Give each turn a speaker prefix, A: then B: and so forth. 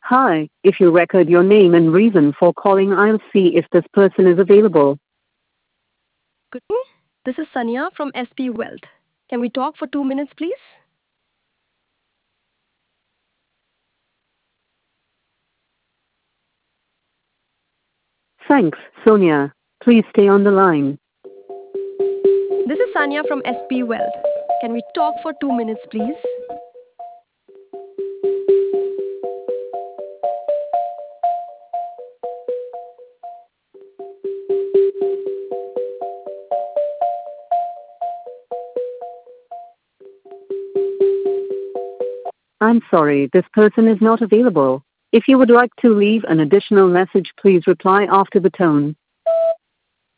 A: Hi, if you record your name and reason for calling, I'll see if this person is available.
B: Good evening. This is Sanya from SP Wealth. Can we talk for 2 minutes, please?
A: Thanks, Sonia. Please stay on the line.
B: This is Sanya from SP Wealth. Can we talk for 2 minutes, please?
A: I'm sorry, this person is not available. If you would like to leave an additional message, please reply after the tone.